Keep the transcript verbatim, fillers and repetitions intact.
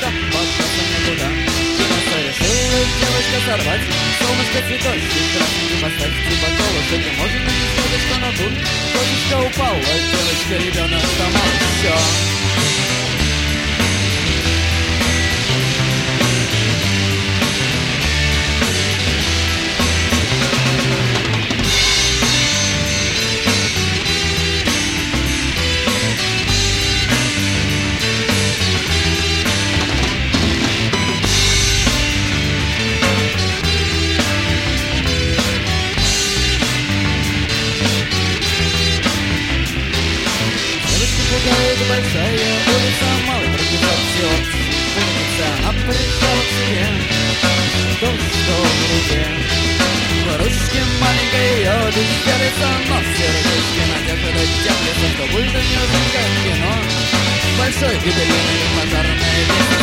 солнышко, податься никуда. Что решила девочка сорвать, солнышко цветочек красненький поставь, типа то лошадь, может на не солнышко, но тут солнышко упало, девочка, ребенок сама еще. Большая улица, малый пробежал все. Улица, она прижала к себе то, что в руке. В ручке маленькой ее безделится, но в сердечке надежда теплится, что будет у нее как кино. Большой юбилейный пожарный лес.